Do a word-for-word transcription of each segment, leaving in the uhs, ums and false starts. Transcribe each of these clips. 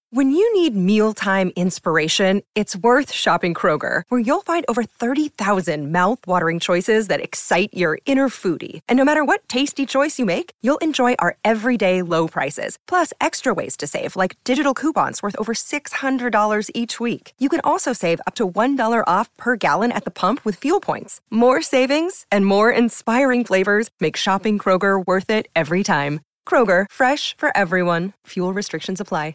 When you need mealtime inspiration, it's worth shopping Kroger, where you'll find over thirty thousand mouth-watering choices that excite your inner foodie. And no matter what tasty choice you make, you'll enjoy our everyday low prices, plus extra ways to save, like digital coupons worth over six hundred dollars each week. You can also save up to one dollar off per gallon at the pump with fuel points. More savings and more inspiring flavors make shopping Kroger worth it every time. Kroger, fresh for everyone. Fuel restrictions apply.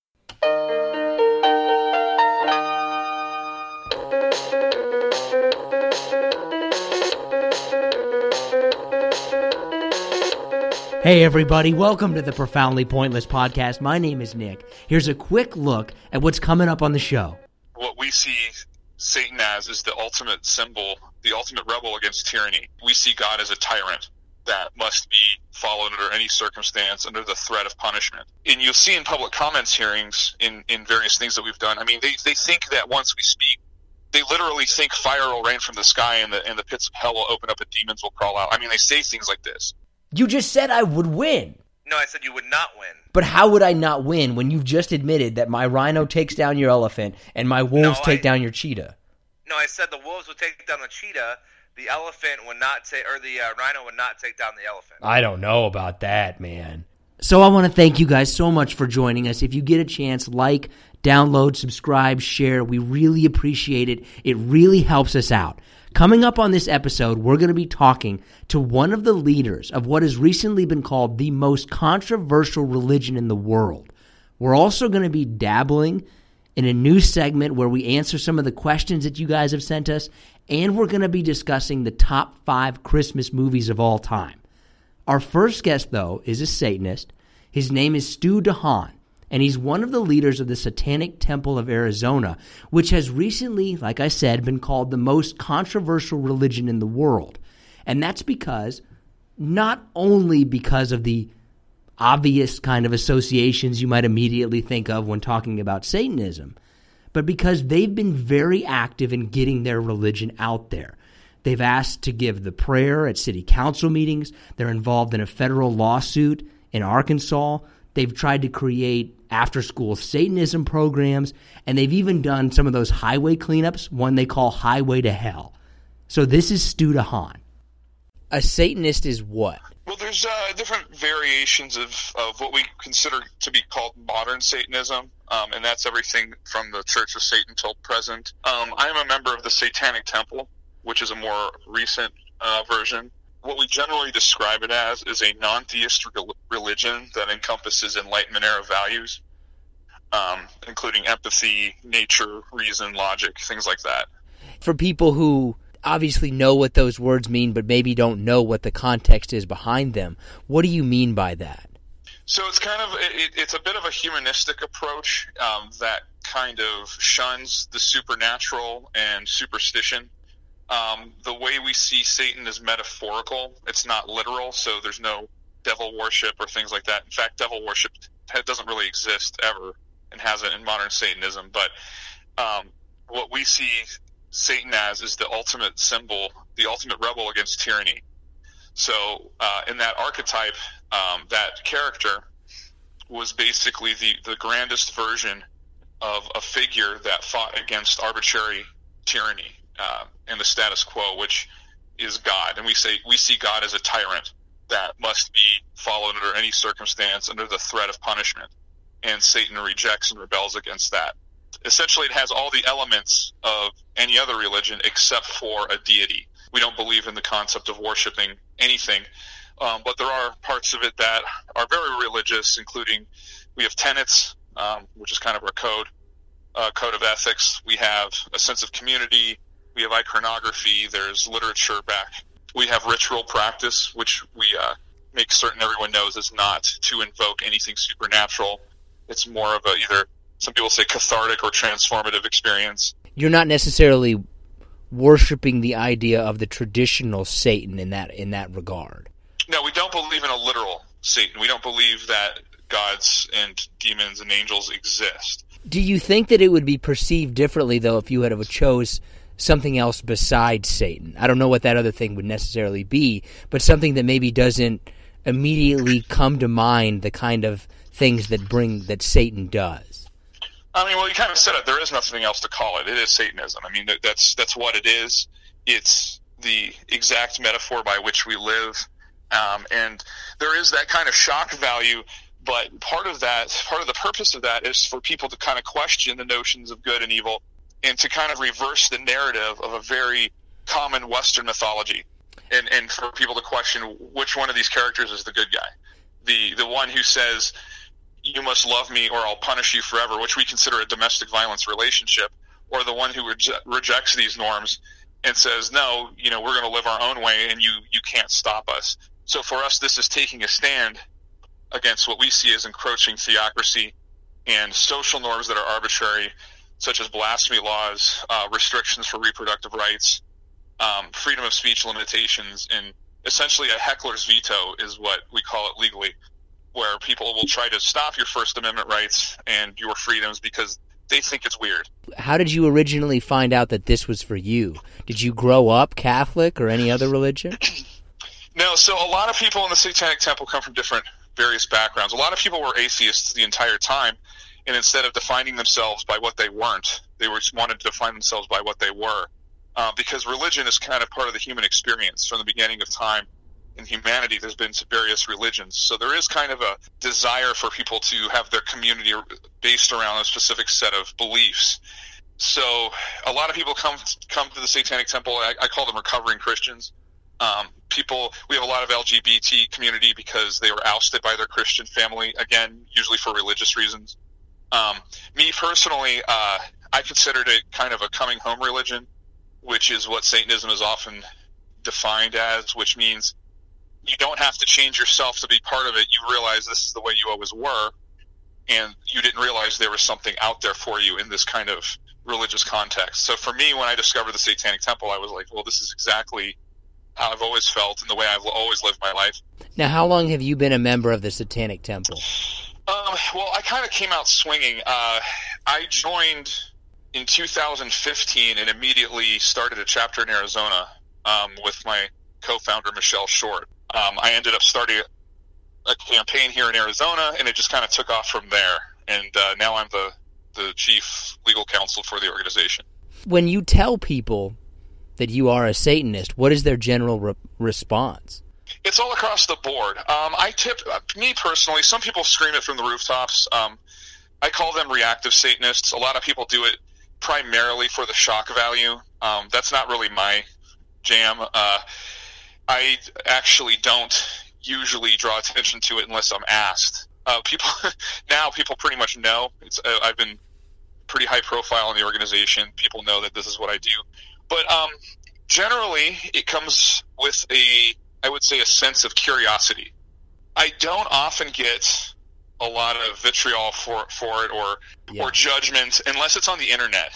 Hey everybody, welcome to the Profoundly Pointless Podcast. My name is Nick. Here's a quick look at what's coming up on the show. What we see Satan as is the ultimate symbol, the ultimate rebel against tyranny. We see God as a tyrant that must be followed under any circumstance, under the threat of punishment. And you'll see in public comments hearings, in, in various things that we've done, I mean, they, they think that once we speak, they literally think fire will rain from the sky and the, and the pits of hell will open up and demons will crawl out. I mean, they say things like this. You just said I would win. No, I said you would not win. But how would I not win when you've just admitted that my rhino takes down your elephant and my wolves No, take I- down your cheetah? No, I said the wolves would take down the cheetah. The elephant would not take, or the uh, rhino would not take down the elephant. I don't know about that, man. So I want to thank you guys so much for joining us. If you get a chance, like, download, subscribe, share. We really appreciate it. It really helps us out. Coming up on this episode, we're going to be talking to one of the leaders of what has recently been called the most controversial religion in the world. We're also going to be dabbling in a new segment where we answer some of the questions that you guys have sent us, and we're going to be discussing the top five Christmas movies of all time. Our first guest, though, is a Satanist. His name is Stu DeHaan, and he's one of the leaders of the Satanic Temple of Arizona, which has recently, like I said, been called the most controversial religion in the world. And that's because, not only because of the obvious kind of associations you might immediately think of when talking about Satanism, but because they've been very active in getting their religion out there. They've asked to give the prayer at city council meetings. They're involved in a federal lawsuit in Arkansas. They've tried to create after-school Satanism programs, and they've even done some of those highway cleanups, one they call Highway to Hell. So this is Stu DeHaan. A Satanist is what? Well, there's uh, different variations of, of what we consider to be called modern Satanism, um, and that's everything from the Church of Satan till present. Um, I am a member of the Satanic Temple, which is a more recent uh, version. What we generally describe it as is a non-theistic religion that encompasses Enlightenment era values, um, including empathy, nature, reason, logic, things like that. For people who obviously know what those words mean, but maybe don't know what the context is behind them, what do you mean by that? So it's kind of it, it's a bit of a humanistic approach um, that kind of shuns the supernatural and superstition. Um, the way we see Satan is metaphorical; it's not literal. So there's no devil worship or things like that. In fact, devil worship doesn't really exist ever and hasn't in modern Satanism. But um, what we see Satan as is the ultimate symbol, the ultimate rebel against tyranny. So uh, in that archetype, um, that character was basically the, the grandest version of a figure that fought against arbitrary tyranny uh, and the status quo, which is God. And we say we see God as a tyrant that must be followed under any circumstance, under the threat of punishment. And Satan rejects and rebels against that. Essentially, it has all the elements of any other religion except for a deity. We don't believe in the concept of worshiping anything, um, but there are parts of it that are very religious, including we have tenets, um, which is kind of our code, uh, code of ethics. We have a sense of community. We have iconography. There's literature back. We have ritual practice, which we uh, make certain everyone knows is not to invoke anything supernatural. It's more of a either, some people say, cathartic or transformative experience. You're not necessarily worshiping the idea of the traditional Satan in that in that regard. No, we don't believe in a literal Satan. We don't believe that gods and demons and angels exist. Do you think that it would be perceived differently, though, if you had have chose something else besides Satan? I don't know what that other thing would necessarily be, but something that maybe doesn't immediately come to mind the kind of things that bring that Satan does. I mean, well, you kind of said it. There is nothing else to call it. It is Satanism. I mean, that's that's what it is. It's the exact metaphor by which we live, um, and there is that kind of shock value. But part of that, part of the purpose of that, is for people to kind of question the notions of good and evil, and to kind of reverse the narrative of a very common Western mythology, and and for people to question which one of these characters is the good guy, the the one who says, "You must love me or I'll punish you forever," which we consider a domestic violence relationship, or the one who reje- rejects these norms and says, "No, you know, we're going to live our own way, and you you can't stop us." So for us, this is taking a stand against what we see as encroaching theocracy and social norms that are arbitrary, such as blasphemy laws, uh, restrictions for reproductive rights, um, freedom of speech limitations, and essentially a heckler's veto is what we call it legally, where people will try to stop your First Amendment rights and your freedoms because they think it's weird. How did you originally find out that this was for you? Did you grow up Catholic or any other religion? No, so a lot of people in the Satanic Temple come from different various backgrounds. A lot of people were atheists the entire time, and instead of defining themselves by what they weren't, they were wanted to define themselves by what they were, uh, because religion is kind of part of the human experience from the beginning of time. In humanity, there's been various religions, so there is kind of a desire for people to have their community based around a specific set of beliefs. So a lot of people come come to the Satanic Temple. I, I call them recovering Christians. Um, people, we have a lot of L G B T community because they were ousted by their Christian family, again, usually for religious reasons. Um, me personally, uh, I considered it kind of a coming home religion, which is what Satanism is often defined as, which means you don't have to change yourself to be part of it. You realize this is the way you always were, and you didn't realize there was something out there for you in this kind of religious context. So for me, when I discovered the Satanic Temple, I was like, well, this is exactly how I've always felt and the way I've always lived my life. Now, how long have you been a member of the Satanic Temple? Um, well, I kind of came out swinging. Uh, I joined in two thousand fifteen and immediately started a chapter in Arizona um, with my co-founder, Michelle Short. Um, I ended up starting a campaign here in Arizona, and it just kind of took off from there. And uh, now I'm the, the chief legal counsel for the organization. When you tell people that you are a Satanist, what is their general re- response? It's all across the board. Um, I tip, uh, me personally, some people scream it from the rooftops. Um, I call them reactive Satanists. A lot of people do it primarily for the shock value. Um, that's not really my jam. Uh, I actually don't usually draw attention to it unless I'm asked. Uh, people now, people pretty much know. It's, uh, I've been pretty high profile in the organization. People know that this is what I do. But um, generally, it comes with a, I would say, a sense of curiosity. I don't often get a lot of vitriol for for it or yeah. or judgment unless it's on the internet.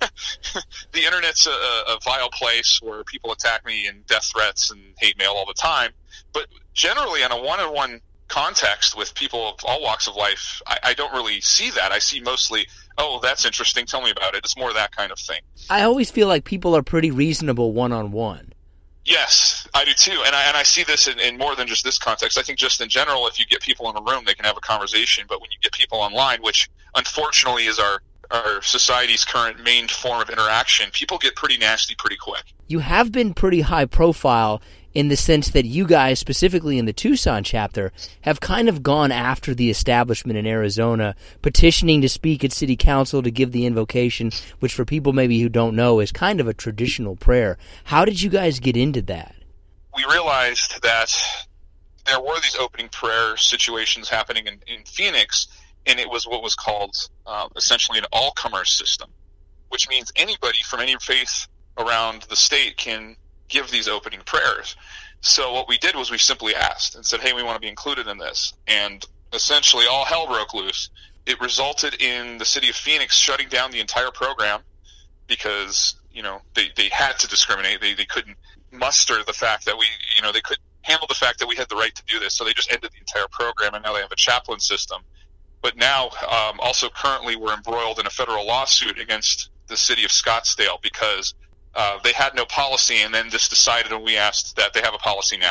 The internet's a, a vile place where people attack me and death threats and hate mail all the time. But generally, on a one-on-one context with people of all walks of life, I, I don't really see that. I see mostly, oh, that's interesting, tell me about it. It's more that kind of thing. I always feel like people are pretty reasonable one-on-one. Yes, I do too. And I, and I see this in, in more than just this context. I think just in general, if you get people in a room, they can have a conversation. But when you get people online, which unfortunately is our, our society's current main form of interaction, people get pretty nasty pretty quick. You have been pretty high profile in the sense that you guys, specifically in the Tucson chapter, have kind of gone after the establishment in Arizona, petitioning to speak at city council to give the invocation, which for people maybe who don't know is kind of a traditional prayer. How did you guys get into that? We realized that there were these opening prayer situations happening in, in Phoenix, and it was what was called uh, essentially an all-comers system, which means anybody from any faith around the state can give these opening prayers. So what we did was we simply asked and said, hey, we want to be included in this. And essentially all hell broke loose. It resulted in the city of Phoenix shutting down the entire program because, you know, they, they had to discriminate. They, they couldn't muster the fact that we, you know, they couldn't handle the fact that we had the right to do this. So they just ended the entire program, and now they have a chaplain system. But now, um, also currently we're embroiled in a federal lawsuit against the city of Scottsdale because Uh, they had no policy and then just decided when we asked that they have a policy now.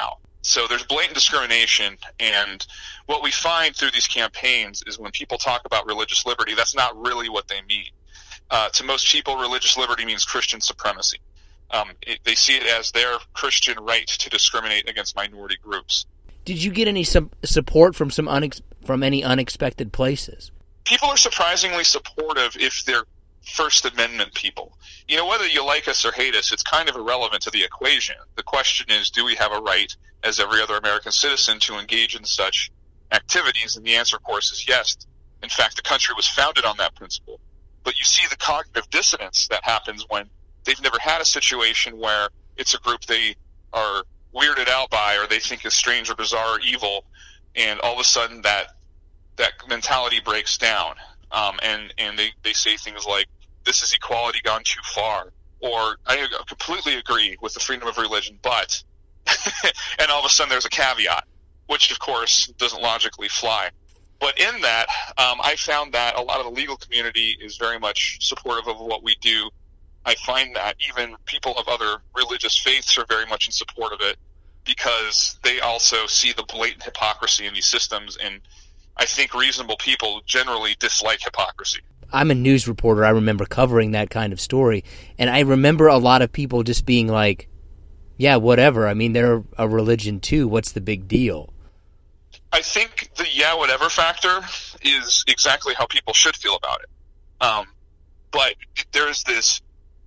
So there's blatant discrimination, and what we find through these campaigns is when people talk about religious liberty, that's not really what they mean. Uh, to most people, religious liberty means Christian supremacy. Um, it, they see it as their Christian right to discriminate against minority groups. Did you get any some support from some unex- from any unexpected places? People are surprisingly supportive if they're First Amendment people. You know, whether you like us or hate us, it's kind of irrelevant to the equation. The question is, do we have a right, as every other American citizen, to engage in such activities? And the answer, of course, is yes. In fact, the country was founded on that principle. But you see the cognitive dissonance that happens when they've never had a situation where it's a group they are weirded out by or they think is strange or bizarre or evil, and all of a sudden that that mentality breaks down. Um, and, and they, they say things like, this is equality gone too far. Or, I completely agree with the freedom of religion, but, and all of a sudden there's a caveat, which of course doesn't logically fly. But in that, um, I found that a lot of the legal community is very much supportive of what we do. I find that even people of other religious faiths are very much in support of it because they also see the blatant hypocrisy in these systems, and I think reasonable people generally dislike hypocrisy. I'm a news reporter. I remember covering that kind of story, and I remember a lot of people just being like, yeah, whatever. I mean, they're a religion too. What's the big deal? I think the yeah, whatever factor is exactly how people should feel about it. Um, but there's this,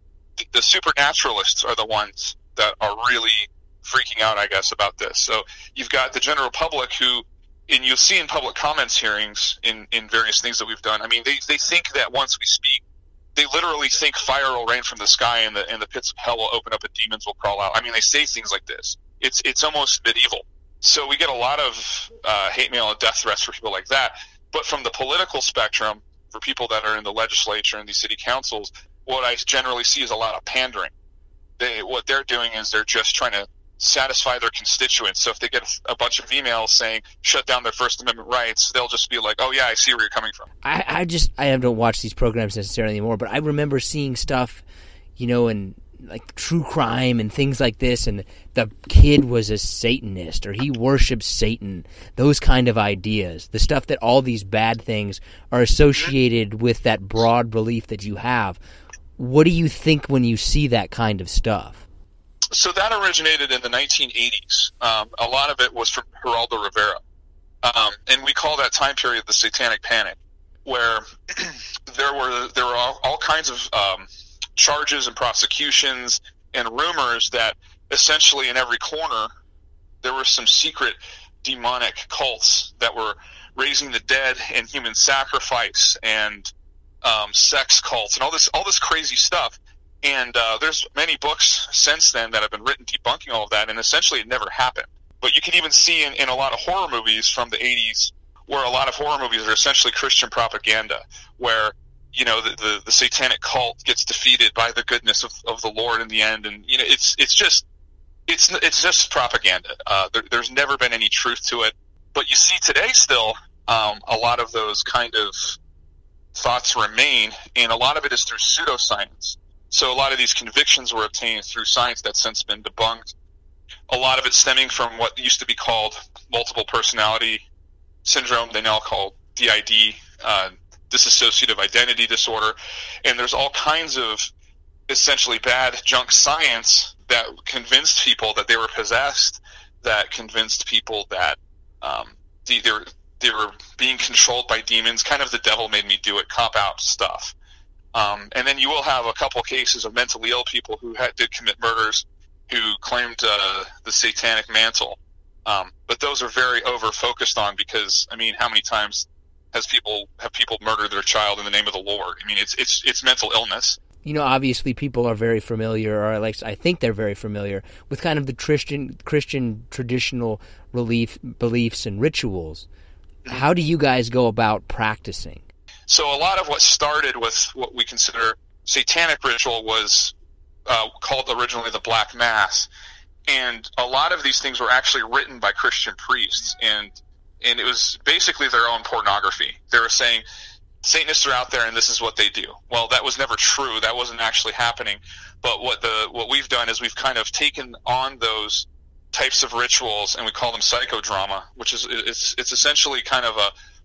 the supernaturalists are the ones that are really freaking out, I guess, about this. So you've got the general public who, and you'll see in public comments hearings in, in various things that we've done, I mean, they, they think that once we speak, they literally think fire will rain from the sky and the, and the pits of hell will open up and demons will crawl out. I mean, they say things like this. It's, it's almost medieval. So we get a lot of uh, hate mail and death threats for people like that. But from the political spectrum, for people that are in the legislature and these city councils, what I generally see is a lot of pandering. They, what they're doing is they're just trying to satisfy their constituents. So if they get a bunch of emails saying shut down their First Amendment rights, they'll just be like, oh yeah, I see where you're coming from. I, I just, I don't watch these programs necessarily anymore, but I remember seeing stuff, you know, in like true crime and things like this, and the kid was a Satanist or he worships Satan, those kind of ideas, the stuff that all these bad things are associated mm-hmm. with that broad belief that you have. What do you think when you see that kind of stuff? So that originated in the nineteen eighties. Um, a lot of it was from Geraldo Rivera. Um, and we call that time period the Satanic Panic, where there were there were all, all kinds of um, charges and prosecutions and rumors that essentially in every corner there were some secret demonic cults that were raising the dead and human sacrifice and um, sex cults and all this all this crazy stuff. And uh, there's many books since then that have been written debunking all of that, and essentially it never happened. But you can even see in, in a lot of horror movies from the eighties, where a lot of horror movies are essentially Christian propaganda, where, you know, the, the, the satanic cult gets defeated by the goodness of, of the Lord in the end. And, you know, it's it's just it's it's just propaganda. Uh, there, there's never been any truth to it. But you see today still um, a lot of those kind of thoughts remain, and a lot of it is through pseudoscience. So a lot of these convictions were obtained through science that's since been debunked. A lot of it stemming from what used to be called multiple personality syndrome, they now call D I D, uh, dissociative identity disorder. And there's all kinds of essentially bad junk science that convinced people that they were possessed, that convinced people that um, they, they, were, they were being controlled by demons, kind of the devil made me do it, cop-out stuff. Um, and then you will have a couple cases of mentally ill people who had, did commit murders, who claimed uh, the satanic mantle. Um, but those are very over-focused on because, I mean, how many times has people have people murdered their child in the name of the Lord? I mean, it's it's it's mental illness. You know, obviously people are very familiar, or at least I think they're very familiar, with kind of the Christian Christian traditional relief, beliefs and rituals. How do you guys go about practicing? So a lot of what started with what we consider satanic ritual was uh, called originally the Black Mass. And a lot of these things were actually written by Christian priests. And and it was basically their own pornography. They were saying, Satanists are out there and this is what they do. Well, that was never true. That wasn't actually happening. But what the what we've done is we've kind of taken on those types of rituals, and we call them psychodrama, which is it's it's essentially kind of a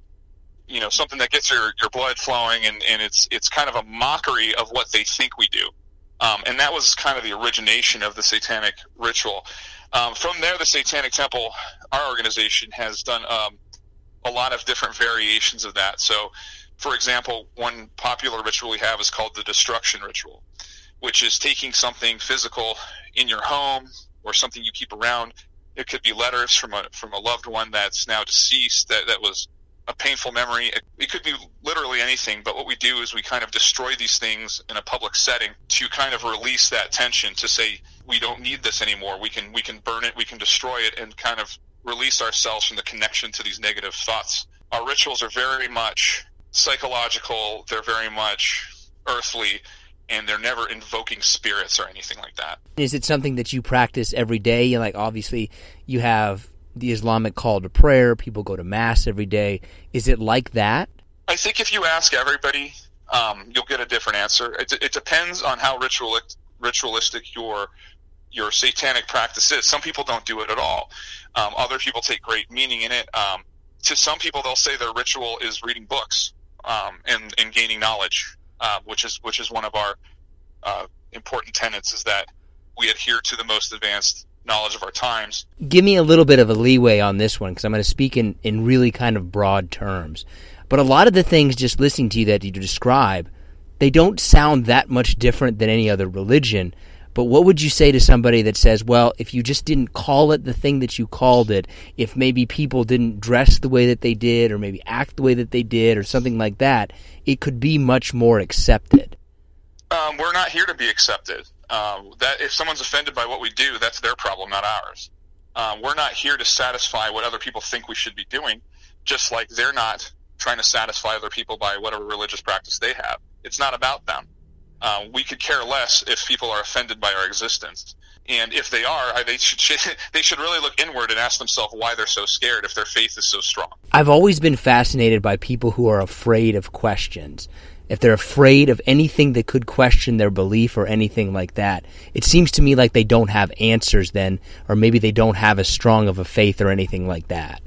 you know something that gets your, your blood flowing, and, and it's it's kind of a mockery of what they think we do. Um, and that was kind of the origination of the Satanic Ritual. Um, from there, the Satanic Temple, our organization, has done um, a lot of different variations of that. So, for example, one popular ritual we have is called the Destruction Ritual, which is taking something physical in your home or something you keep around. It could be letters from a from a loved one that's now deceased that, that was a painful memory. It, it could be literally anything, but what we do is we kind of destroy these things in a public setting to kind of release that tension, to say we don't need this anymore. We can we can burn it, we can destroy it, and kind of release ourselves from the connection to these negative thoughts. Our rituals are very much psychological, they're very much earthly, and they're never invoking spirits or anything like that. Is it something that you practice every day? Like, obviously, you have the Islamic call to prayer, people go to Mass every day. Is it like that? I think if you ask everybody, um, you'll get a different answer. It, it depends on how ritual, ritualistic your your satanic practice is. Some people don't do it at all. Um, other people take great meaning in it. Um, to some people, they'll say their ritual is reading books um, and, and gaining knowledge, uh, which is which is one of our uh, important tenets, is that we adhere to the most advanced knowledge of our times. Give me a little bit of a leeway on this one, because I'm going to speak in, in really kind of broad terms. But a lot of the things, just listening to you that you describe, they don't sound that much different than any other religion. But what would you say to somebody that says, well, if you just didn't call it the thing that you called it, if maybe people didn't dress the way that they did, or maybe act the way that they did, or something like that, it could be much more accepted? Um, we're not here to be accepted. Um, that if someone's offended by what we do, that's their problem, not ours. Um, we're not here to satisfy what other people think we should be doing, just like they're not trying to satisfy other people by whatever religious practice they have. It's not about them. Uh, we could care less if people are offended by our existence. And if they are, they should they should really look inward and ask themselves why they're so scared if their faith is so strong. I've always been fascinated by people who are afraid of questions. If they're afraid of anything that could question their belief or anything like that, it seems to me like they don't have answers then, or maybe they don't have as strong of a faith or anything like that.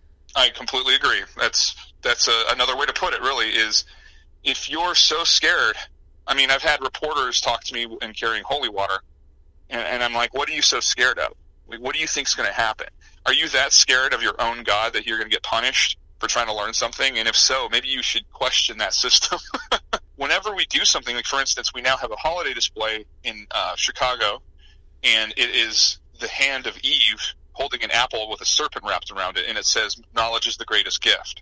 I completely agree. That's that's a, another way to put it, really, is if you're so scared. I mean, I've had reporters talk to me in carrying holy water, and, and I'm like, what are you so scared of? Like, what do you think's going to happen? Are you that scared of your own God that you're going to get punished for trying to learn something? And if so, maybe you should question that system. Whenever we do something, like for instance, we now have a holiday display in uh, Chicago, and it is the hand of Eve holding an apple with a serpent wrapped around it, and it says, knowledge is the greatest gift.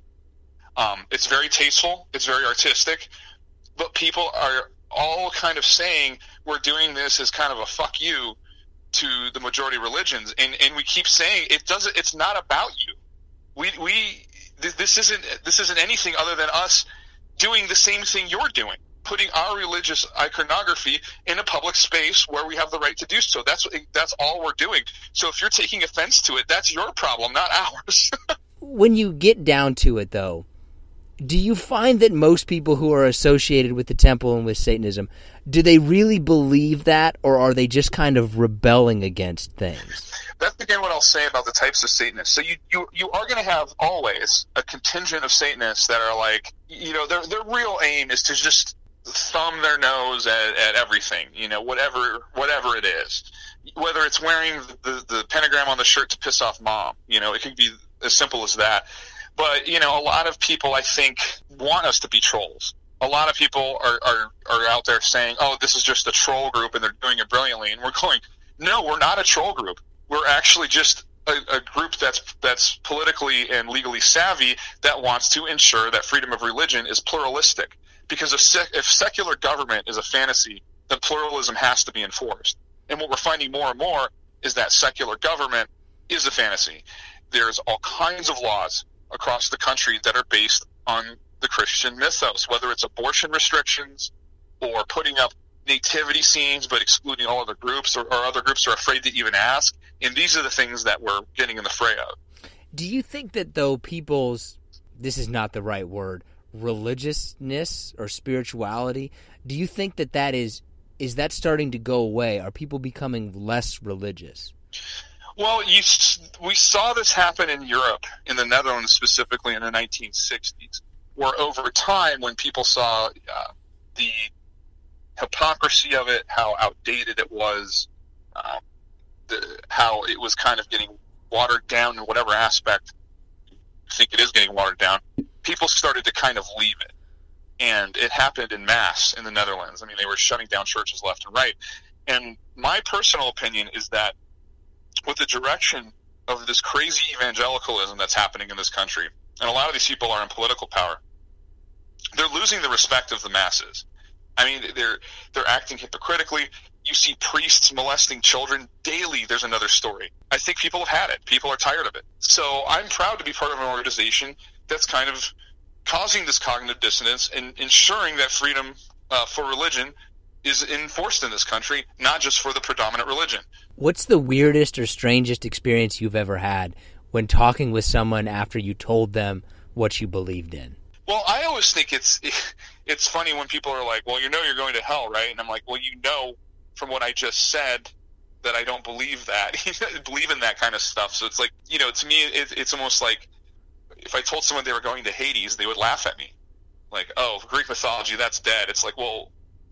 Um, it's very tasteful, it's very artistic, but people are all kind of saying we're doing this as kind of a fuck you to the majority religions, and, and we keep saying it doesn't, it's not about you. We, we, This isn't this isn't anything other than us doing the same thing you're doing, putting our religious iconography in a public space where we have the right to do so. That's that's all we're doing. So if you're taking offense to it, that's your problem, not ours. When you get down to it, though, do you find that most people who are associated with the temple and with Satanism, do they really believe that, or are they just kind of rebelling against things? That's again what I'll say about the types of Satanists. So you you, you are going to have always a contingent of Satanists that are like, you know, their their real aim is to just thumb their nose at, at everything, you know, whatever whatever it is. Whether it's wearing the, the pentagram on the shirt to piss off mom, you know, it can be as simple as that. But, you know, a lot of people, I think, want us to be trolls. A lot of people are, are, are out there saying, oh, this is just a troll group and they're doing it brilliantly. And we're going, no, we're not a troll group. We're actually just a, a group that's that's politically and legally savvy that wants to ensure that freedom of religion is pluralistic. Because if, sec- if secular government is a fantasy, then pluralism has to be enforced. And what we're finding more and more is that secular government is a fantasy. There's all kinds of laws across the country that are based on the Christian mythos, whether it's abortion restrictions or putting up nativity scenes but excluding all other groups, or, or other groups are afraid to even ask. And these are the things that we're getting in the fray of. Do you think that, though, people's, this is not the right word, religiousness or spirituality, do you think that that is, is that starting to go away? Are people becoming less religious? Well, you, we saw this happen in Europe, in the Netherlands specifically in the nineteen sixties, where over time when people saw uh, the hypocrisy of it, how outdated it was, um, the, how it was kind of getting watered down in whatever aspect you think it is getting watered down, people started to kind of leave it. And it happened in mass in the Netherlands. I mean, they were shutting down churches left and right. And my personal opinion is that with the direction of this crazy evangelicalism that's happening in this country, and a lot of these people are in political power, they're losing the respect of the masses. I mean, they're they're acting hypocritically. You see priests molesting children daily. There's another story. I think people have had it. People are tired of it. So I'm proud to be part of an organization that's kind of causing this cognitive dissonance and ensuring that freedom uh, for religion is enforced in this country, not just for the predominant religion. What's the weirdest or strangest experience you've ever had when talking with someone after you told them what you believed in? Well, I always think it's it's funny when people are like, well, you know you're going to hell, right? And I'm like, well, you know from what I just said that I don't believe that, believe in that kind of stuff. So it's like, you know, to me, it, it's almost like if I told someone they were going to Hades, they would laugh at me. Like, oh, Greek mythology, that's dead. It's like, well,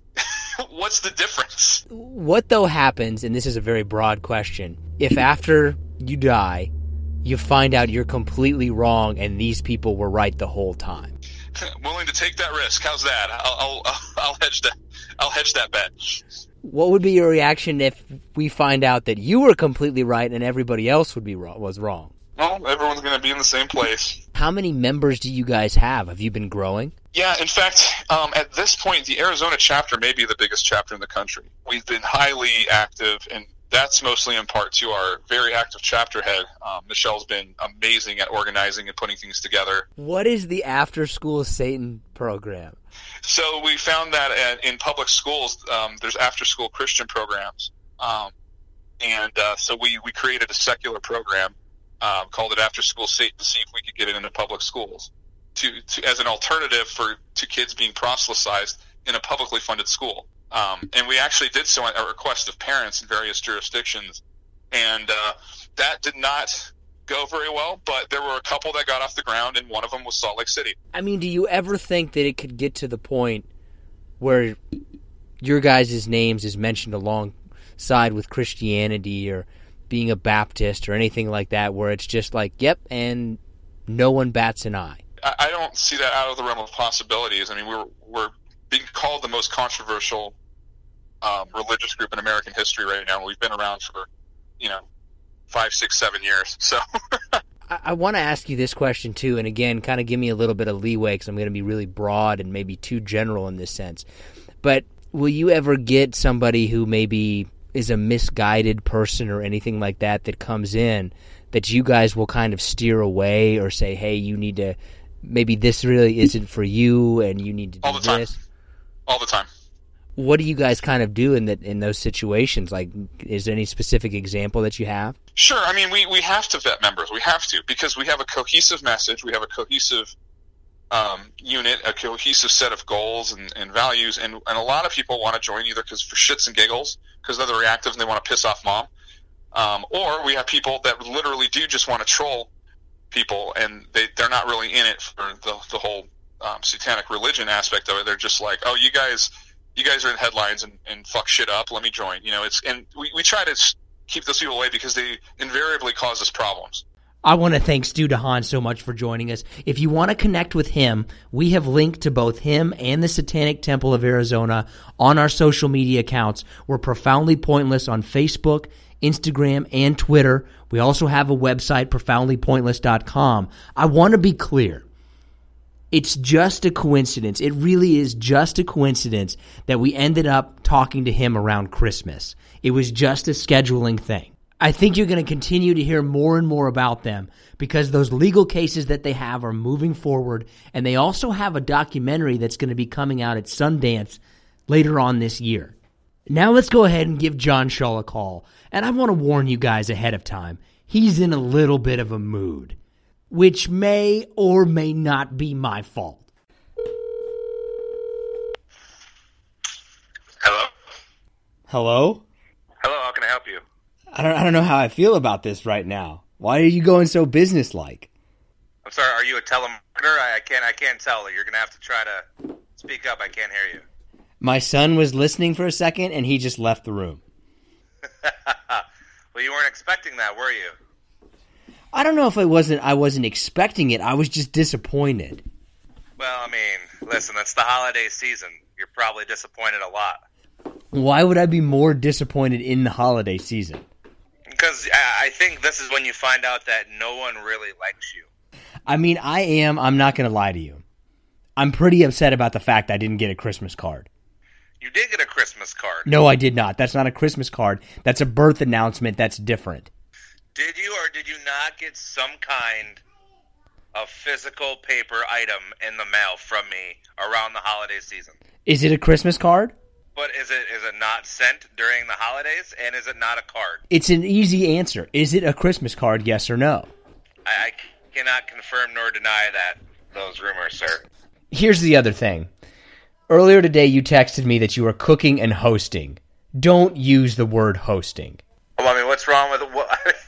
what's the difference? What, though, happens, and this is a very broad question, if after you die, you find out you're completely wrong and these people were right the whole time? Willing to take that risk. How's that? I'll, I'll, I'll hedge that. I'll hedge that bet. What would be your reaction if we find out that you were completely right and everybody else would be wrong, was wrong? Well, everyone's going to be in the same place. How many members do you guys have? Have you been growing? Yeah, in fact, um, at this point, the Arizona chapter may be the biggest chapter in the country. We've been highly active, and that's mostly in part to our very active chapter head. Um, Michelle's been amazing at organizing and putting things together. What is the After School Satan program? So we found that at, in public schools, um, there's after-school Christian programs. Um, and uh, so we, we created a secular program um, called it After School Satan to see if we could get it into public schools to, to as an alternative for to kids being proselytized in a publicly funded school. Um, and we actually did so at a request of parents in various jurisdictions. And uh, that did not go very well, but there were a couple that got off the ground, and one of them was Salt Lake City. I mean, do you ever think that it could get to the point where your guys' names is mentioned alongside with Christianity or being a Baptist or anything like that, where it's just like, yep, and no one bats an eye? I, I don't see that out of the realm of possibilities. I mean, we're we're being called the most controversial um, religious group in American history right now. We've been around for, you know, five, six, seven years. So I, I want to ask you this question too, and again, kind of give me a little bit of leeway because I'm going to be really broad and maybe too general in this sense. But will you ever get somebody who maybe is a misguided person or anything like that that comes in that you guys will kind of steer away or say, hey, you need to, maybe this really isn't for you and you need to do all the time. this? All the time. What do you guys kind of do in that in those situations? Like, is there any specific example that you have? Sure. I mean, we, we have to vet members. We have to, because we have a cohesive message. We have a cohesive um, unit, a cohesive set of goals and, and values. And, and a lot of people want to join either because for shits and giggles, because they're reactive and they want to piss off mom. Um, or we have people that literally do just want to troll people, and they, they're not really in it for the, the whole um, satanic religion aspect of it. They're just like, oh, you guys... you guys are in headlines and, and fuck shit up, let me join. You know, it's and we, we try to keep those people away because they invariably cause us problems. I want to thank Stu DeHaan so much for joining us. If you want to connect with him, we have linked to both him and the Satanic Temple of Arizona on our social media accounts. We're Profoundly Pointless on Facebook, Instagram, and Twitter. We also have a website, profoundly pointless dot com. I want to be clear. It's just a coincidence. It really is just a coincidence that we ended up talking to him around Christmas. It was just a scheduling thing. I think you're going to continue to hear more and more about them because those legal cases that they have are moving forward, and they also have a documentary that's going to be coming out at Sundance later on this year. Now let's go ahead and give John Shull a call. And I want to warn you guys ahead of time. He's in a little bit of a mood, which may or may not be my fault. Hello? Hello? Hello, how can I help you? I don't, I don't know how I feel about this right now. Why are you going so businesslike? I'm sorry, are you a telemarketer? I, I can't I can't tell. You're going to have to try to speak up. I can't hear you. My son was listening for a second, and he just left the room. Well, you weren't expecting that, were you? I don't know if I wasn't I wasn't expecting it. I was just disappointed. Well, I mean, listen, it's the holiday season. You're probably disappointed a lot. Why would I be more disappointed in the holiday season? Because I think this is when you find out that no one really likes you. I mean, I am. I'm not going to lie to you. I'm pretty upset about the fact I didn't get a Christmas card. You did get a Christmas card. No, I did not. That's not a Christmas card. That's a birth announcement. That's different. Did you or did you not get some kind of physical paper item in the mail from me around the holiday season? Is it a Christmas card? But is it is it not sent during the holidays, and is it not a card? It's an easy answer. Is it a Christmas card, yes or no? I, I cannot confirm nor deny that those rumors, sir. Here's the other thing. Earlier today, you texted me that you were cooking and hosting. Don't use the word hosting. Well, I mean, what's wrong with it? What,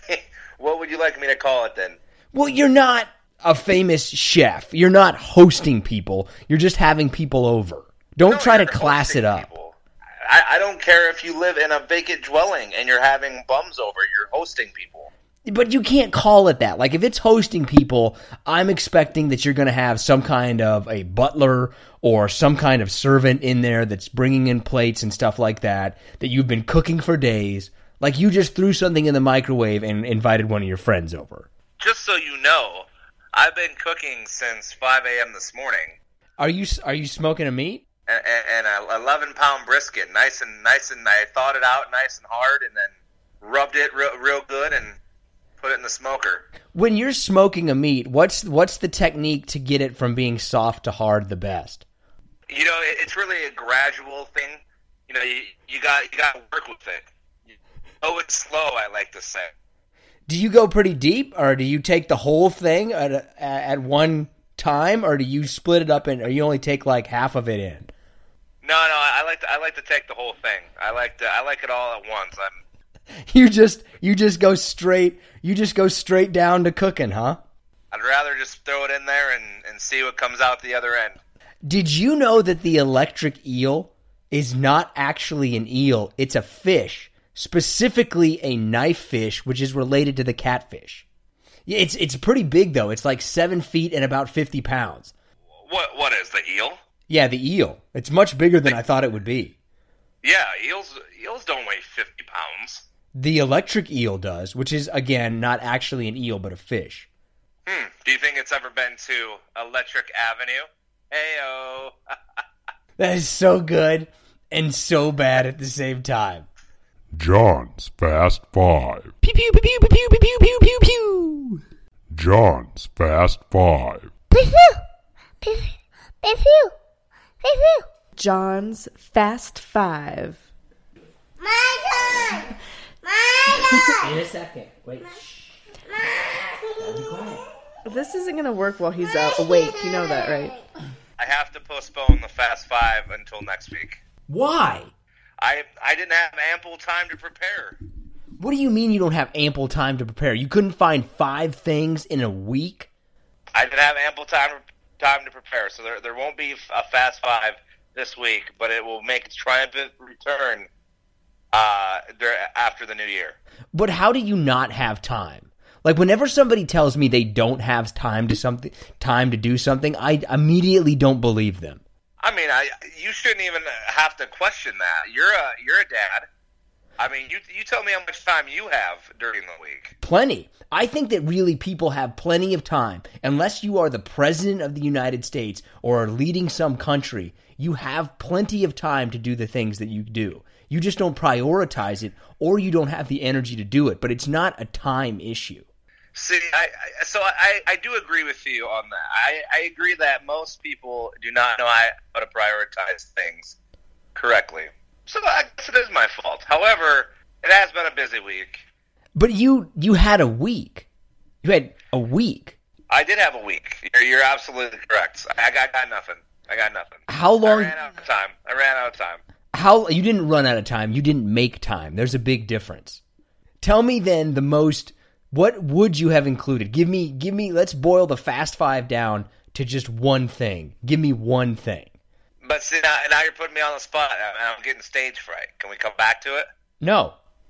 what would you like me to call it then? Well, you're not a famous chef. You're not hosting people. You're just having people over. Don't No, try to you're class it hosting up. people. I, I don't care if you live in a vacant dwelling and you're having bums over. You're hosting people. But you can't call it that. Like, if it's hosting people, I'm expecting that you're going to have some kind of a butler or some kind of servant in there that's bringing in plates and stuff like that, that you've been cooking for days. Like, you just threw something in the microwave and invited one of your friends over. Just so you know, I've been cooking since five a.m. this morning. Are you are you smoking a meat? And, and, and a eleven pound brisket, nice and nice, and I thawed it out nice and hard, and then rubbed it real, real good and put it in the smoker. When you're smoking a meat, what's what's the technique to get it from being soft to hard the best? You know, it, it's really a gradual thing. You know, you, you got you got to work with it. Oh, it's slow, I like to say. Do you go pretty deep, or do you take the whole thing at a, at one time, or do you split it up and or you only take like half of it in? No, no, I like to I like to take the whole thing. I like to I like it all at once. I'm You just you just go straight you just go straight down to cooking, huh? I'd rather just throw it in there and, and see what comes out the other end. Did you know that the electric eel is not actually an eel, it's a fish, specifically a knife fish, which is related to the catfish. It's it's pretty big though. It's like seven feet and about fifty pounds. What what is the eel? Yeah, the eel. It's much bigger than I thought it would be. Yeah, eels eels don't weigh fifty pounds. The electric eel does, which is, again, not actually an eel, but a fish. Hmm. Do you think it's ever been to Electric Avenue? Heyo. That is so good and so bad at the same time. John's Fast Five. Pew pew pew pew pew pew pew pew pew pew. John's Fast Five. Pew pew pew pew pew pew. John's Fast Five. My turn. My turn. In a second. Wait. Be quiet. This isn't going to work while he's out awake. You know that, right? I have to postpone the Fast Five until next week. Why? I I didn't have ample time to prepare. What do you mean you don't have ample time to prepare? You couldn't find five things in a week? I didn't have ample time time to prepare, so there there won't be a Fast Five this week, but it will make its triumphant return uh, there after the new year. But how do you not have time? Like, whenever somebody tells me they don't have time to something, time to do something, I immediately don't believe them. I mean, I you shouldn't even have to question that. You're a you're a dad. I mean, you you tell me how much time you have during the week. Plenty. I think that really people have plenty of time. Unless you are the president of the United States or are leading some country, you have plenty of time to do the things that you do. You just don't prioritize it, or you don't have the energy to do it. But it's not a time issue. See, I, I so I, I do agree with you on that. I, I agree that most people do not know how to prioritize things correctly. So I guess it is my fault. However, it has been a busy week. But you you had a week. You had a week. I did have a week. You're, you're absolutely correct. I got, got nothing. I got nothing. How long? I ran out of time. I ran out of time. How you didn't run out of time. You didn't make time. There's a big difference. Tell me then the most, what would you have included? Give me, give me, let's boil the Fast Five down to just one thing. Give me one thing. But see, now, now you're putting me on the spot, and I'm getting stage fright. Can we come back to it? No.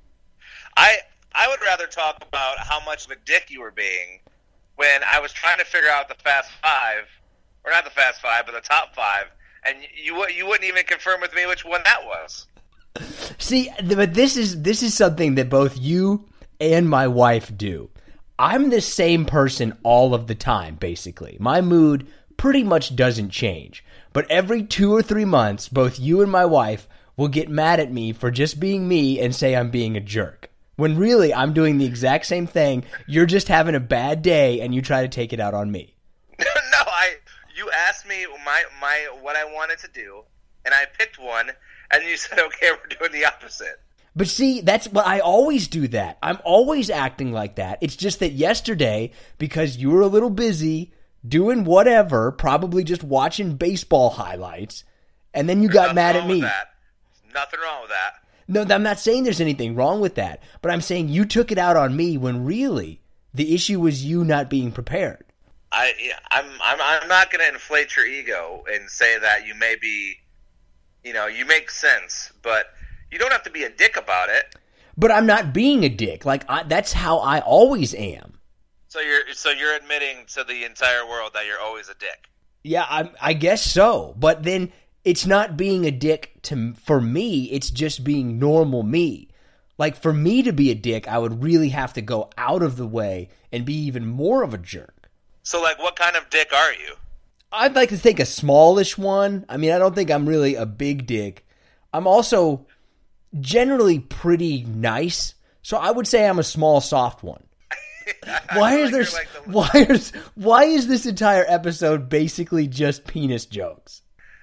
I I would rather talk about how much of a dick you were being when I was trying to figure out the Fast Five, or not the Fast Five, but the top five, and you you wouldn't even confirm with me which one that was. See, but this is this is something that both you and my wife do. I'm the same person all of the time, basically. My mood pretty much doesn't change. But every two or three months, both you and my wife will get mad at me for just being me and say I'm being a jerk. When really, I'm doing the exact same thing. You're just having a bad day and you try to take it out on me. No, I. You asked me my my what I wanted to do, and I picked one, and you said, okay, we're doing the opposite. But see, that's what I always do that. I'm always acting like that. It's just that yesterday, because you were a little busy doing whatever, probably just watching baseball highlights, and then you There's got mad at wrong me. With that. Nothing wrong with that. No, I'm not saying there's anything wrong with that, but I'm saying you took it out on me when really the issue was you not being prepared. I, I'm, I'm, I'm not going to inflate your ego and say that you may be, you know, you make sense, but you don't have to be a dick about it. But I'm not being a dick. Like I, that's how I always am. So you're, so you're admitting to the entire world that you're always a dick. Yeah, I, I guess so. But then it's not being a dick to for me. It's just being normal me. Like for me to be a dick, I would really have to go out of the way and be even more of a jerk. So, like, what kind of dick are you? I'd like to think a smallish one. I mean, I don't think I'm really a big dick. I'm also generally pretty nice, so I would say I'm a small, soft one. Why is like there? like the... Why is why is this entire episode basically just penis jokes?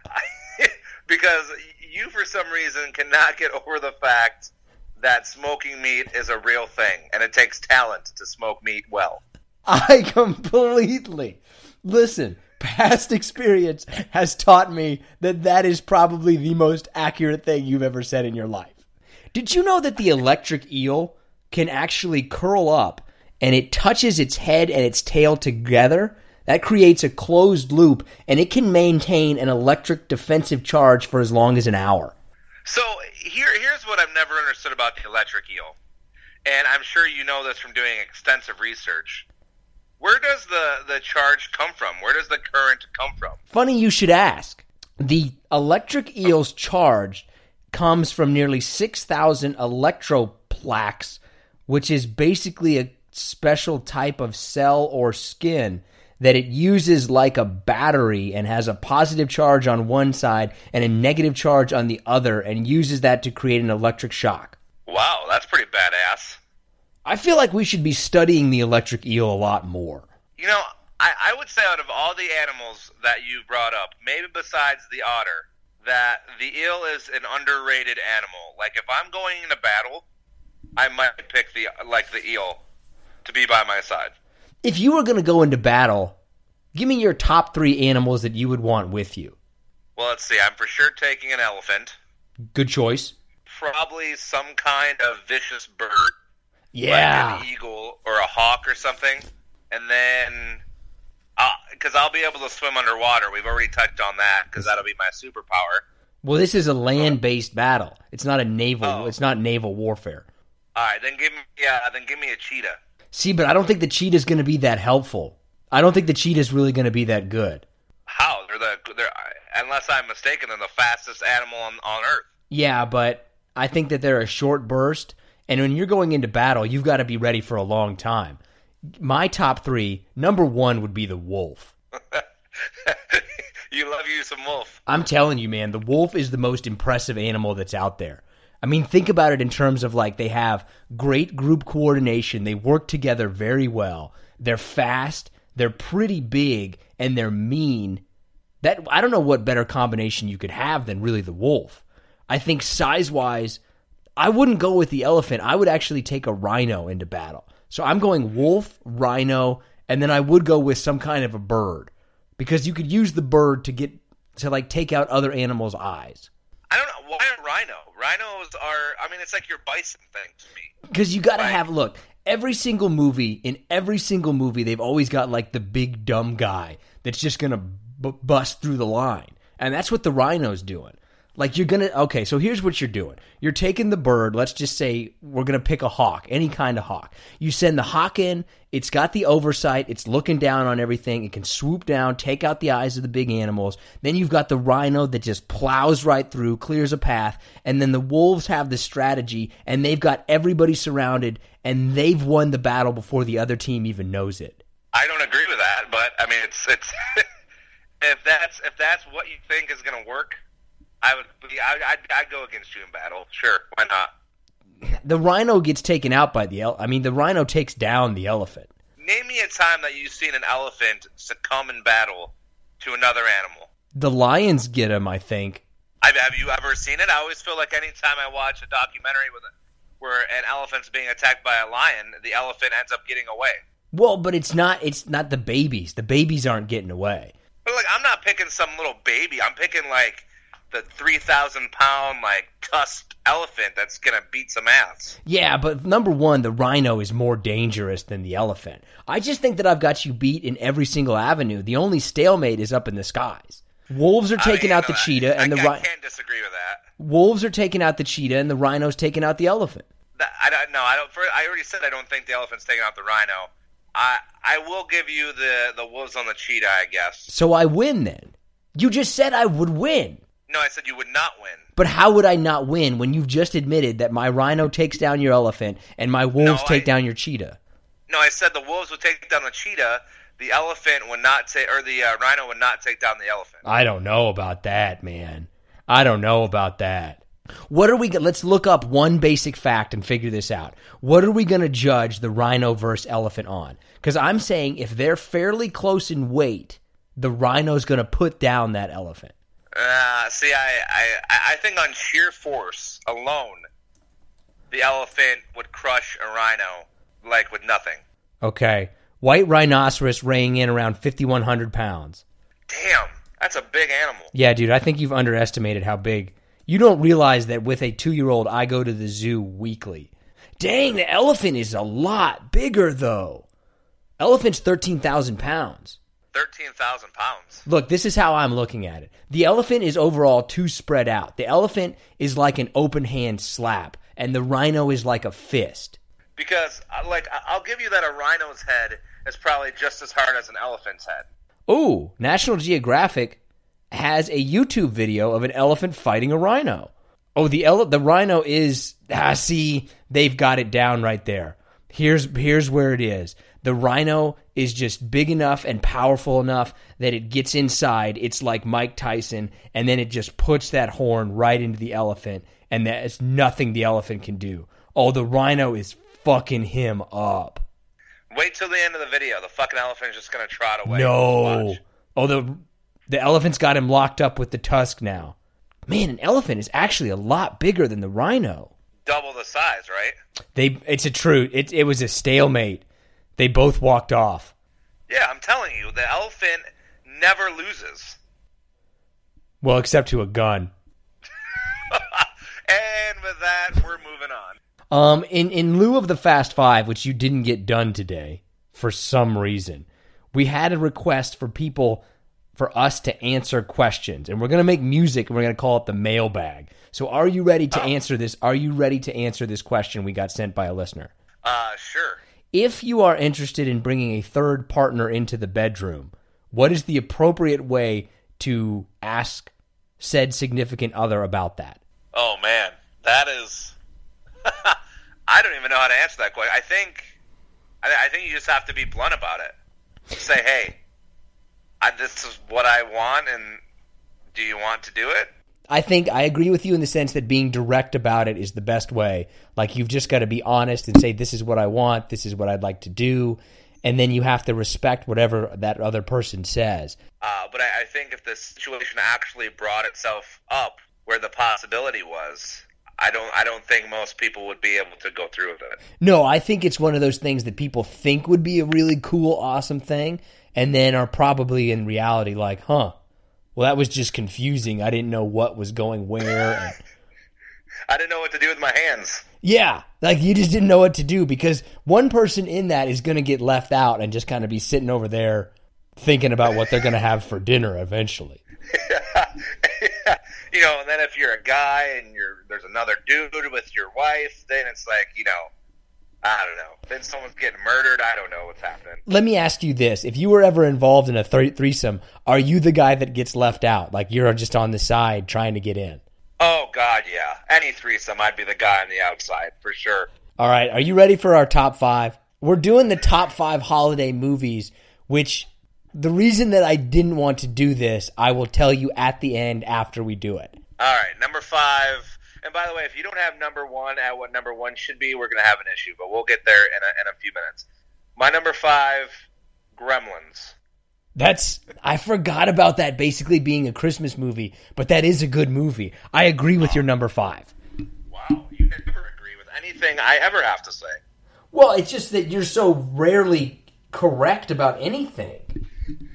Because you, for some reason, cannot get over the fact that smoking meat is a real thing, and it takes talent to smoke meat well. I completely, listen, past experience has taught me that that is probably the most accurate thing you've ever said in your life. Did you know that the electric eel can actually curl up and it touches its head and its tail together? That creates a closed loop and it can maintain an electric defensive charge for as long as an hour. So here, here's what I've never understood about the electric eel, and I'm sure you know this from doing extensive research. Where does the, the charge come from? Where does the current come from? Funny you should ask. The electric eel's charge comes from nearly six thousand electroplaques, which is basically a special type of cell or skin that it uses like a battery and has a positive charge on one side and a negative charge on the other and uses that to create an electric shock. Wow, that's pretty badass. I feel like we should be studying the electric eel a lot more. You know, I, I would say out of all the animals that you brought up, maybe besides the otter, that the eel is an underrated animal. Like, if I'm going into battle, I might pick the like the eel to be by my side. If you were going to go into battle, give me your top three animals that you would want with you. Well, let's see. I'm for sure taking an elephant. Good choice. Probably some kind of vicious bird. Yeah. Like an eagle or a hawk or something. And then, because uh, I'll be able to swim underwater. We've already touched on that, because that'll be my superpower. Well, this is a land-based battle. It's not a naval. Oh. It's not naval warfare. All right, then give me, yeah, then give me a cheetah. See, but I don't think the cheetah's going to be that helpful. I don't think the cheetah's really going to be that good. How? They're the, they're, unless I'm mistaken, they're the fastest animal on, on Earth. Yeah, but I think that they're a short burst, and when you're going into battle, you've got to be ready for a long time. My top three, number one would be the wolf. You love you some wolf. I'm telling you, man, the wolf is the most impressive animal that's out there. I mean, think about it in terms of, like, they have great group coordination. They work together very well. They're fast. They're pretty big, and they're mean. That I don't know what better combination you could have than really the wolf. I think size-wise, I wouldn't go with the elephant. I would actually take a rhino into battle. So I'm going wolf, rhino, and then I would go with some kind of a bird, because you could use the bird to get to like take out other animals' eyes. I don't know. why a rhino? Rhinos are, I mean, it's like your bison thing to me. Because you got to Right. have, look, every single movie, in every single movie, they've always got like the big dumb guy that's just going to b- bust through the line. And that's what the rhino's doing. Like you're going to, okay, so here's what you're doing. You're taking the bird, let's just say we're going to pick a hawk, any kind of hawk. You send the hawk in, it's got the oversight, it's looking down on everything, it can swoop down, take out the eyes of the big animals. Then you've got the rhino that just plows right through, clears a path, and then the wolves have the strategy, and they've got everybody surrounded, and they've won the battle before the other team even knows it. I don't agree with that, but I mean, it's it's if that's if that's what you think is going to work, I would be, I, I'd, I'd go against you in battle. Sure, why not? The rhino gets taken out by the ele- I mean, the rhino takes down the elephant. Name me a time that you've seen an elephant succumb in battle to another animal. The lions get him, I think. Have, have you ever seen it? I always feel like any time I watch a documentary with a, where an elephant's being attacked by a lion, the elephant ends up getting away. Well, but it's not. It's not the babies. The babies aren't getting away. But like, I'm not picking some little baby. I'm picking like the three thousand pound like tusked elephant that's gonna beat some ass. Yeah, but number one, the rhino is more dangerous than the elephant. I just think that I've got you beat in every single avenue. The only stalemate is up in the skies. Wolves are taking I mean, out the I, cheetah, I, and the I rhino. can't disagree with that. Wolves are taking out the cheetah, and the rhino's taking out the elephant. That I don't. No, I don't. For, I already said I don't think the elephant's taking out the rhino. I I will give you the the wolves on the cheetah, I guess. So I win then. You just said I would win. No, I said you would not win. But how would I not win when you've just admitted that my rhino takes down your elephant and my wolves No, take I- down your cheetah? No, I said the wolves would take down the cheetah. The elephant would not take, or the uh, rhino would not take down the elephant. I don't know about that, man. I don't know about that. What are we go- let's look up one basic fact and figure this out. What are we going to judge the rhino versus elephant on? Because I'm saying if they're fairly close in weight, the rhino's going to put down that elephant. Uh, see, I, I I think on sheer force alone, the elephant would crush a rhino like with nothing. Okay. White rhinoceros weighing in around fifty-one hundred pounds. Damn, that's a big animal. Yeah, dude, I think you've underestimated how big. You don't realize that with a two-year-old, I go to the zoo weekly. Dang, the elephant is a lot bigger, though. Elephant's thirteen thousand pounds. thirteen thousand pounds. Look, this is how I'm looking at it. The elephant is overall too spread out. The elephant is like an open hand slap, and the rhino is like a fist. Because, uh, like, I- I'll give you that a rhino's head is probably just as hard as an elephant's head. Ooh, National Geographic has a YouTube video of an elephant fighting a rhino. Oh, the ele- the rhino is, ah, see, they've got it down right there. Here's here's where it is. The rhino is just big enough and powerful enough that it gets inside. It's like Mike Tyson, and then it just puts that horn right into the elephant, and there's nothing the elephant can do. Oh, the rhino is fucking him up. Wait till the end of the video. The fucking elephant is just going to trot away. No. Watch. Oh, the the elephant's got him locked up with the tusk now. Man, an elephant is actually a lot bigger than the rhino. Double the size, right? They, it's a true. It it was a stalemate. They both walked off. Yeah, I'm telling you, the elephant never loses. Well, except to a gun. And with that, we're moving on. Um, in in lieu of the Fast Five, which you didn't get done today for some reason, we had a request for people for us to answer questions, and we're gonna make music, and we're gonna call it the mailbag. So, are you ready to Oh. answer this? Are you ready to answer this question we got sent by a listener? Uh, sure. If you are interested in bringing a third partner into the bedroom, what is the appropriate way to ask said significant other about that? Oh, man. That is... I don't even know how to answer that question. I think I, I think you just have to be blunt about it. Say, hey, I, this is what I want, and do you want to do it? I think I agree with you in the sense that being direct about it is the best way. Like, you've just got to be honest and say, this is what I want, this is what I'd like to do, and then you have to respect whatever that other person says. Uh, but I, I think if the situation actually brought itself up where the possibility was, I don't I don't think most people would be able to go through with it. No, I think it's one of those things that people think would be a really cool, awesome thing, and then are probably in reality like, huh, well, that was just confusing. I didn't know what was going where. And I didn't know what to do with my hands. Yeah, like you just didn't know what to do because one person in that is going to get left out and just kind of be sitting over there thinking about what they're going to have for dinner eventually. yeah. You know, and then if you're a guy and you're there's another dude with your wife, then it's like, you know, I don't know. Then someone's getting murdered. I don't know what's happening. Let me ask you this. If you were ever involved in a th- threesome, are you the guy that gets left out? Like you're just on the side trying to get in? Oh, God, yeah. Any threesome, I'd be the guy on the outside, for sure. All right. Are you ready for our top five? We're doing the top five holiday movies, which the reason that I didn't want to do this, I will tell you at the end after we do it. All right, number five. And by the way, if you don't have number one at what number one should be, we're going to have an issue, but we'll get there in a, in a few minutes. My number five, Gremlins. That's I forgot about that basically being a Christmas movie, but that is a good movie. I agree with your number five. Wow, you never agree with anything I ever have to say. Well, it's just that you're so rarely correct about anything.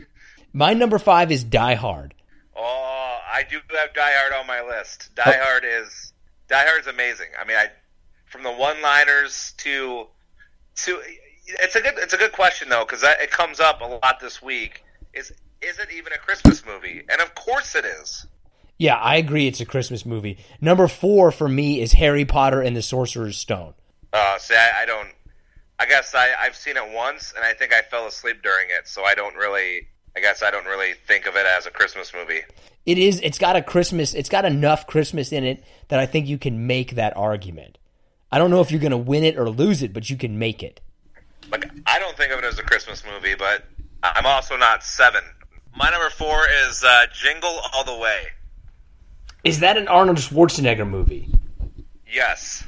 My number five is Die Hard. Oh, I do have Die Hard on my list. Die oh. Hard is Die Hard is amazing. I mean, I from the one-liners to to it's a good it's a good question though because it comes up a lot this week. Is is it even a Christmas movie? And of course it is. Yeah, I agree it's a Christmas movie. Number four for me is Harry Potter and the Sorcerer's Stone. Uh, see, I, I don't... I guess I, I've seen it once, and I think I fell asleep during it, so I don't really... I guess I don't really think of it as a Christmas movie. It is. It's got a Christmas... It's got enough Christmas in it that I think you can make that argument. I don't know if you're going to win it or lose it, but you can make it. Like, I don't think of it as a Christmas movie, but... I'm also not seven. My number four is uh, Jingle All the Way. Is that an Arnold Schwarzenegger movie? Yes.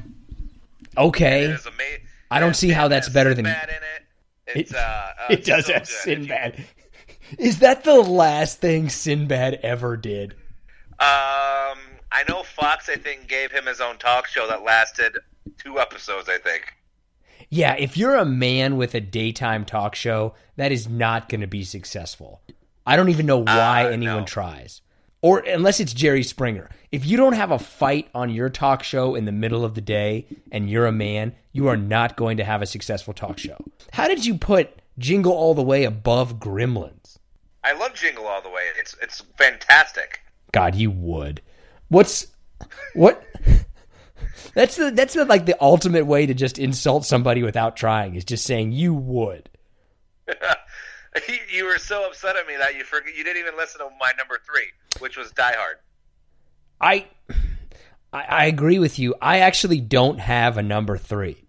Okay. It is ama- I don't see how that's better than... Sinbad in it. It's, it, uh, uh, it does so have good. Sinbad. Is that the last thing Sinbad ever did? Um, I know Fox, I think, gave him his own talk show that lasted two episodes, I think. Yeah, if you're a man with a daytime talk show, that is not going to be successful. I don't even know why uh, anyone no. tries. Or unless it's Jerry Springer. If you don't have a fight on your talk show in the middle of the day and you're a man, you are not going to have a successful talk show. How did you put Jingle All the Way above Gremlins? I love Jingle All the Way. It's it's fantastic. God, you would. What's... What... That's the that's the, like the ultimate way to just insult somebody without trying is just saying you would. You were so upset at me that you forget you didn't even listen to my number three, which was Die Hard. I, I I agree with you. I actually don't have a number three.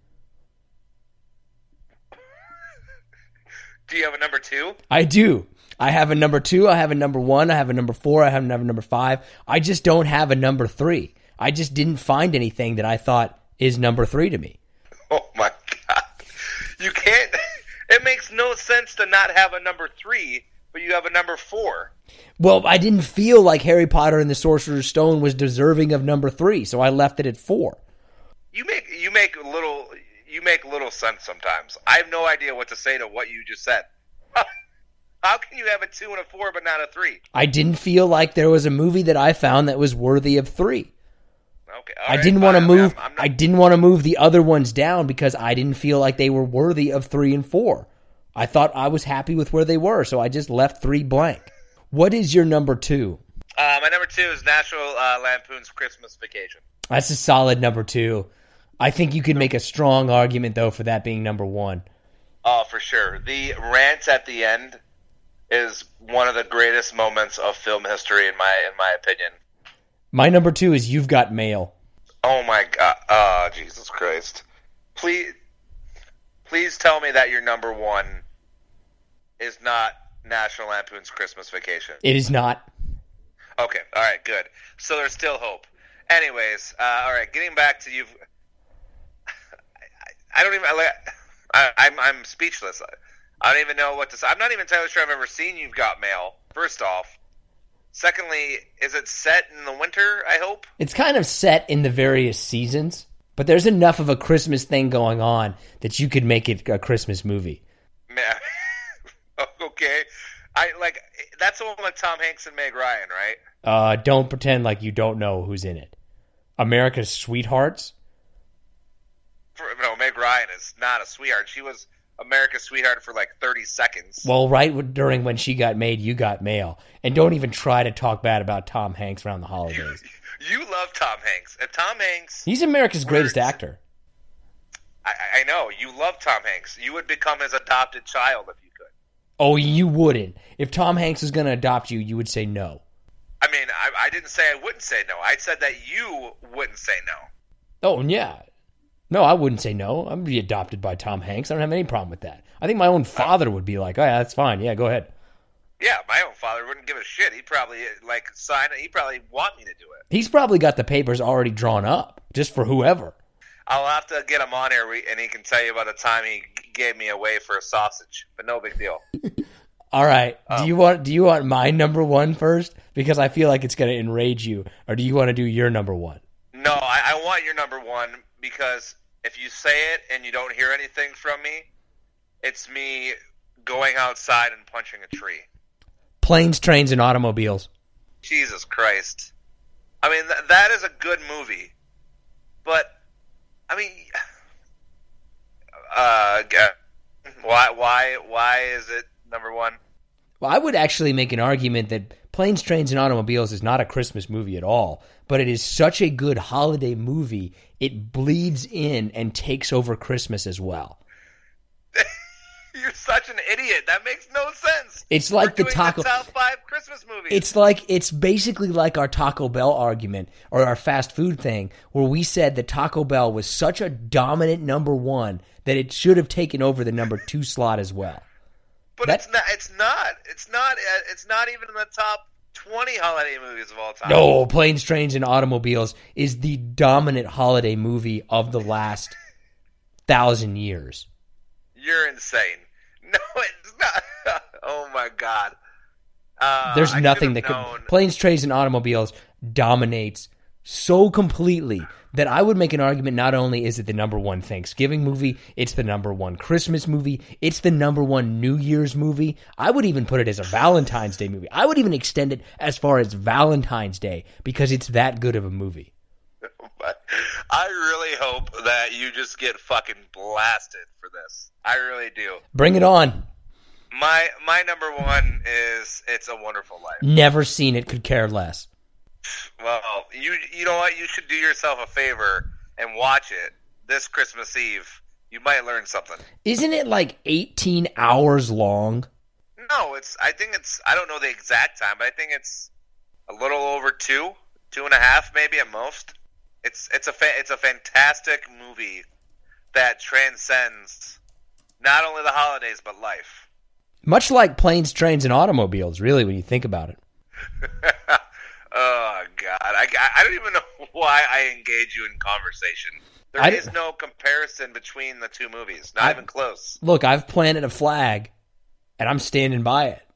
Do you have a number two? I do. I have a number two. I have a number one. I have a number four. I have a number five. I just don't have a number three. I just didn't find anything that I thought is number three to me. Oh, my God. You can't... It makes no sense to not have a number three, but you have a number four. Well, I didn't feel like Harry Potter and the Sorcerer's Stone was deserving of number three, so I left it at four. You make you make little you make little sense sometimes. I have no idea what to say to what you just said. How can you have a two and a four but not a three? I didn't feel like there was a movie that I found that was worthy of three. Okay, I right, didn't want to move. I'm, I'm not... I didn't want to move the other ones down because I didn't feel like they were worthy of three and four. I thought I was happy with where they were, so I just left three blank. What is your number two? Uh, my number two is National uh, Lampoon's Christmas Vacation. That's a solid number two. I think you could make a strong argument though for that being number one. Oh, for sure. The rant at the end is one of the greatest moments of film history, in my in my opinion. My number two is You've Got Mail. Oh, my God. Oh, Jesus Christ. Please please tell me that your number one is not National Lampoon's Christmas Vacation. It is not. Okay. All right, good. So there's still hope. Anyways, uh, all right, getting back to you. I, I don't even... I, I, I'm, I'm speechless. I don't even know what to say. I'm not even entirely sure I've ever seen You've Got Mail, first off. Secondly, is it set in the winter, I hope? It's kind of set in the various seasons, but there's enough of a Christmas thing going on that you could make it a Christmas movie. Man. Okay. I like that's the one with Tom Hanks and Meg Ryan, right? Uh, don't pretend like you don't know who's in it. America's Sweethearts? For, no, Meg Ryan is not a sweetheart. She was America's Sweetheart for like thirty seconds. Well, right during when she got made, You Got Mail. And don't even try to talk bad about Tom Hanks around the holidays. You, you love Tom Hanks. And Tom Hanks... He's America's greatest works. actor. I, I know. You love Tom Hanks. You would become his adopted child if you could. Oh, you wouldn't. If Tom Hanks was going to adopt you, you would say no. I mean, I, I didn't say I wouldn't say no. I said that you wouldn't say no. Oh, yeah. No, I wouldn't say no. I'm be adopted by Tom Hanks. I don't have any problem with that. I think my own father would be like, oh, yeah, that's fine. Yeah, go ahead. Yeah, my own father wouldn't give a shit. He'd probably, like, sign it. He'd probably want me to do it. He's probably got the papers already drawn up, just for whoever. I'll have to get him on here, and he can tell you about the time he gave me away for a sausage, but no big deal. All right. Um, do you want do you want my number one first? Because I feel like it's going to enrage you. Or do you want to do your number one? No, I, I want your number one because if you say it and you don't hear anything from me, it's me going outside and punching a tree. Planes, Trains, and Automobiles. Jesus Christ. I mean, th- that is a good movie. But... I mean, uh, why, why, why is it number one? Well, I would actually make an argument that Planes, Trains, and Automobiles is not a Christmas movie at all, but it is such a good holiday movie, it bleeds in and takes over Christmas as well. You're such an idiot. That makes no sense. It's like We're the doing Taco the top five Christmas movies. It's like it's basically like our Taco Bell argument or our fast food thing, where we said that Taco Bell was such a dominant number one that it should have taken over the number two slot as well. But that, it's not. It's not. It's not. It's not even in the top twenty holiday movies of all time. No, Planes, Trains, and Automobiles is the dominant holiday movie of the last thousand years. You're insane. No, it's not. Oh, my God. Uh, There's I nothing that known. could... Planes, Trains, and Automobiles dominates so completely that I would make an argument not only is it the number one Thanksgiving movie, it's the number one Christmas movie, it's the number one New Year's movie. I would even put it as a Valentine's Day movie. I would even extend it as far as Valentine's Day because it's that good of a movie. I really hope that you just get fucking blasted for this. I really do. Bring it on. My my number one is It's a Wonderful Life. Never seen it, could care less. Well, you you know what? You should do yourself a favor and watch it this Christmas Eve. You might learn something. Isn't it like eighteen hours long? No, it's. I think it's. I don't know the exact time, but I think it's a little over two, two and a half, maybe at most. It's it's a fa- it's a fantastic movie that transcends not only the holidays but life. Much like Planes, Trains, and Automobiles, really, when you think about it. Oh God, I, I don't even know why I engage you in conversation. There I, is no comparison between the two movies, not I, even close. Look, I've planted a flag, and I'm standing by it.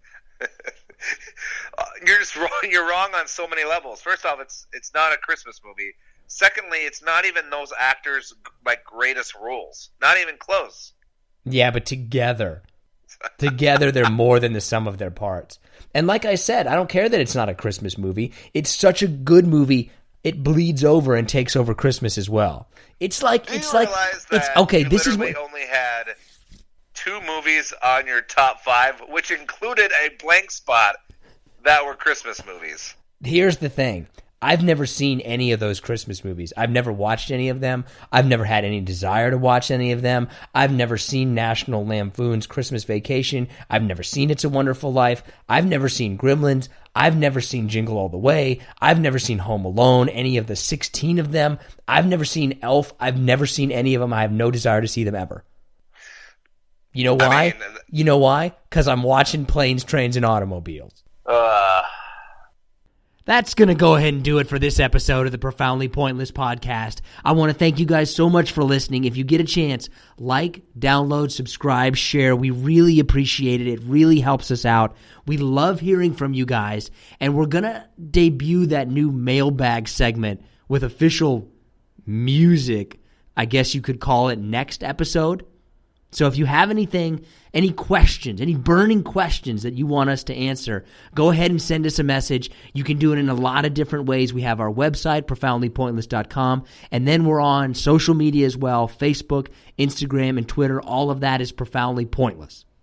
You're just wrong. You're wrong on so many levels. First off, it's it's not a Christmas movie. Secondly, it's not even those actors' like greatest roles. Not even close. Yeah, but together, together they're more than the sum of their parts. And like I said, I don't care that it's not a Christmas movie. It's such a good movie. It bleeds over and takes over Christmas as well. It's like Do it's you like realize it's that okay. You This is literally what only had two movies on your top five, which included a blank spot that were Christmas movies. Here's the thing. I've never seen any of those Christmas movies. I've never watched any of them. I've never had any desire to watch any of them. I've never seen National Lampoon's Christmas Vacation. I've never seen It's a Wonderful Life. I've never seen Gremlins. I've never seen Jingle All the Way. I've never seen Home Alone, any of the sixteen of them. I've never seen Elf. I've never seen any of them. I have no desire to see them ever. You know why? I mean, you know why? Because I'm watching Planes, Trains, and Automobiles. Uh... That's going to go ahead and do it for this episode of the Profoundly Pointless Podcast. I want to thank you guys so much for listening. If you get a chance, like, download, subscribe, share. We really appreciate it. It really helps us out. We love hearing from you guys. And we're going to debut that new mailbag segment with official music, I guess you could call it, next episode. So if you have anything, any questions, any burning questions that you want us to answer, go ahead and send us a message. You can do it in a lot of different ways. We have our website, profoundly pointless dot com, and then we're on social media as well, Facebook, Instagram, and Twitter. All of that is Profoundly Pointless.